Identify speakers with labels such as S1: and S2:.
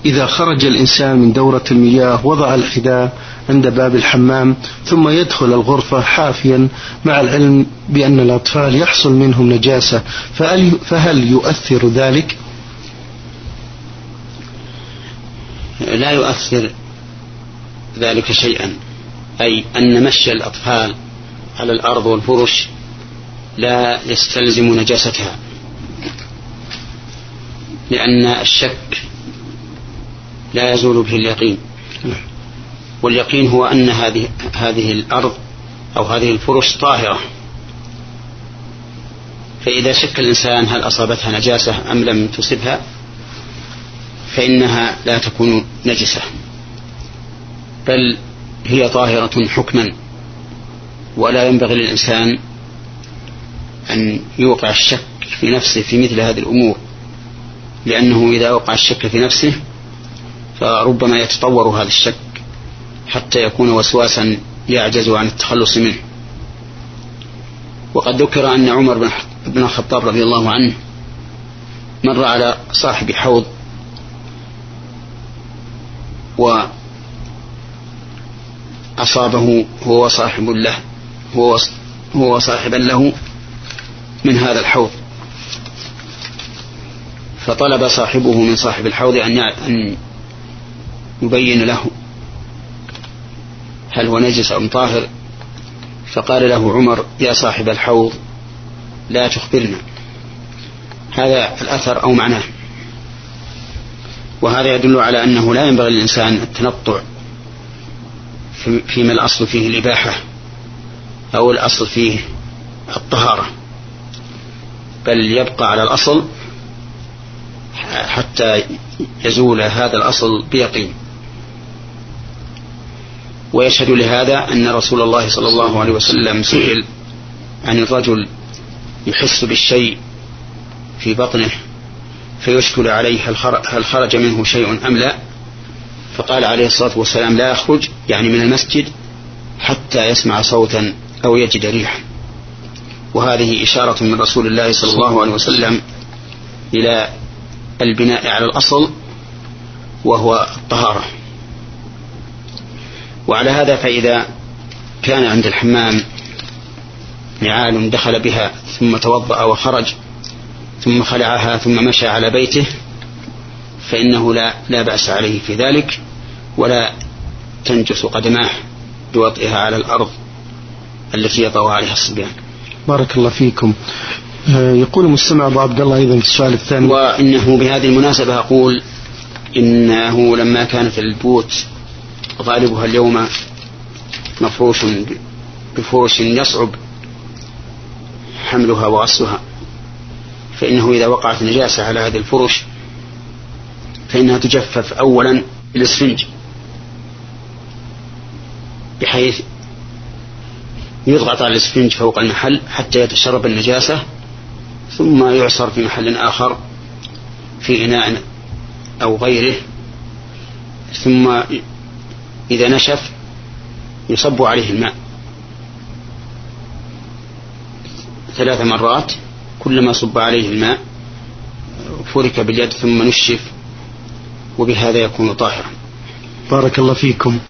S1: إذا خرج الإنسان من دورة المياه وضع الحذاء عند باب الحمام ثم يدخل الغرفة حافيا مع العلم بأن الأطفال يحصل منهم نجاسة، فهل يؤثر ذلك؟
S2: لا يؤثر ذلك شيئا، أي أن مشي الأطفال على الأرض والفرش لا يستلزم نجاستها، لأن الشك لا يزول به اليقين، واليقين هو أن هذه الأرض أو هذه الفرش طاهرة. فإذا شك الإنسان هل أصابتها نجاسة أم لم تصبها فإنها لا تكون نجسة، بل هي طاهرة حكما. ولا ينبغي للإنسان أن يوقع الشك في نفسه في مثل هذه الأمور، لأنه إذا وقع الشك في نفسه فربما يتطور هذا الشك حتى يكون وسواسا يعجز عن التخلص منه. وقد ذكر أن عمر بن الخطاب رضي الله عنه مر على صاحب حوض وأصابه هو صاحبا له من هذا الحوض، فطلب صاحبه من صاحب الحوض أن يبين له هل هو نجس أم طاهر، فقال له عمر: يا صاحب الحوض لا تخبرنا. هذا الأثر أو معناه. وهذا يدل على أنه لا ينبغي للإنسان التنطع فيما الأصل فيه الإباحة أو الأصل فيه الطهارة، بل يبقى على الأصل حتى يزول هذا الأصل بيقين. ويشهد لهذا أن رسول الله صلى الله عليه وسلم سئل عن الرجل يحس بالشيء في بطنه فيشكل عليه هل خرج منه شيء أم لا، فقال عليه الصلاة والسلام: لا يخرج، يعني من المسجد، حتى يسمع صوتا أو يجد ريحا. وهذه إشارة من رسول الله صلى الله عليه وسلم إلى البناء على الأصل وهو الطهارة. وعلى هذا فإذا كان عند الحمام نعال دخل بها ثم توضأ وخرج ثم خلعها ثم مشى على بيته فإنه لا بأس عليه في ذلك، ولا تنجس قدماه بوطئها على الأرض التي يضع عليها الصبيان.
S1: بارك الله فيكم. يقول المستمع أبو عبد الله أيضا في السؤال الثاني:
S2: وإنه بهذه المناسبة أقول إنه لما كانت البيوت غالبها اليوم مفروش بفرش يصعب حملها وغسلها، فإنه إذا وقعت نجاسة على هذه الفرش فإنها تجفف أولا بالإسفنج، بحيث يضغط على الإسفنج فوق المحل حتى يتشرب النجاسة، ثم يعصر في محل آخر في إناء أو غيره، ثم إذا نشف يصب عليه الماء 3 مرات، كلما صب عليه الماء فرك باليد ثم نشف، وبهذا يكون طاهرا.
S1: بارك الله فيكم.